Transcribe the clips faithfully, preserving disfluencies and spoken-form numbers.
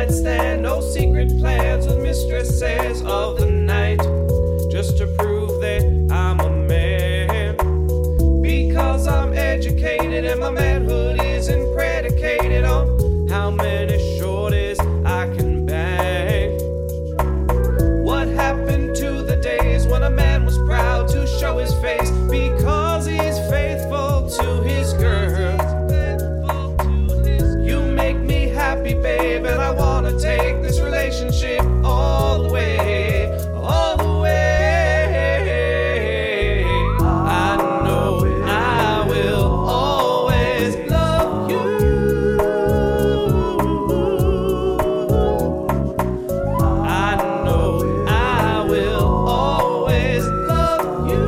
one-night stand, no secret plans with mistresses of the night, just to prove that I'm a man. Because I'm educated and my manhood isn't predicated on how many shorties I can bang. What happened to the days when a man was proud to show his face because he's faithful to his girl? You make me happy, babe, and I wanna take this relationship all the way, all the way. I know I will always love you. I know I will always love you.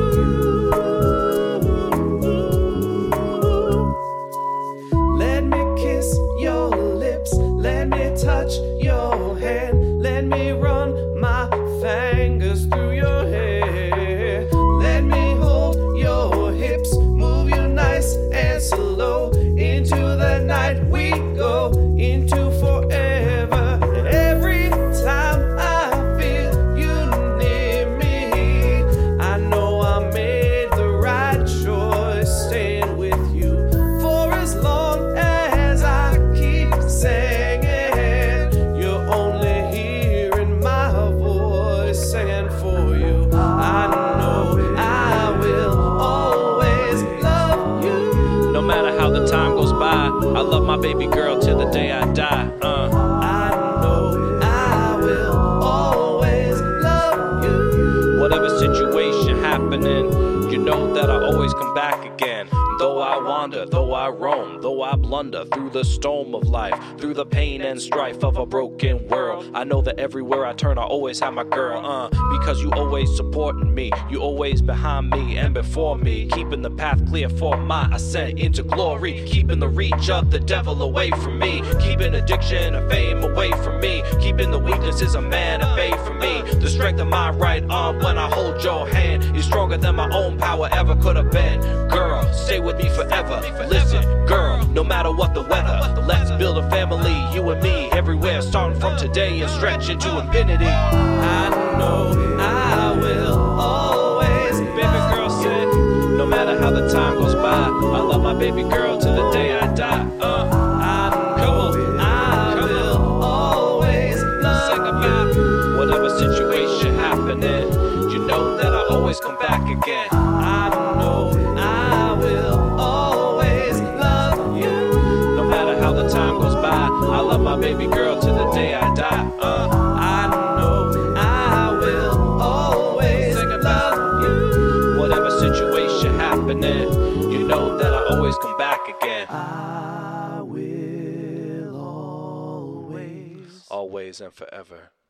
Let me kiss your lips, let me touch your hand, let me run my fingers through your hair, let me hold your hips, move you nice and slow, into the night we go, into forever. Every time I feel you near me, I know I made the right choice staying with you for as long as I keep singing. You're only hearing my voice singing for you. I know I will always love you. No matter how the time goes by, I love my baby girl till the day I die. Uh. I know I will always love you. Whatever situation happening, you know that I always come back again. Though I wander, though I roam, though I blunder through the storm of life, through the pain and strife of a broken world, I know that everywhere I turn I always have my girl, uh, because you always supporting me, you always behind me and before me, keeping the path clear for my ascent into glory, keeping the reach of the devil away from me, keeping addiction and fame away from me, keeping the weaknesses of man at bay from me. The strength of my right arm when I hold your hand is stronger than my own power ever could have been. Girl, stay with me forever. Listen, girl, no matter what the weather, let's build a family, you and me, everywhere, starting from today and stretch into infinity. I know I will always, Baby girl said, no matter how the time goes by, I love my baby girl till the day I die. Uh, I know I will always love you. whatever situation happening, you know that I always come back again. I know I will always love you. No matter how the time goes by, I love my baby girl till the day I die. Uh, I know I will always love you. whatever situation happening, you know that I always come back again. I will always, Always and forever.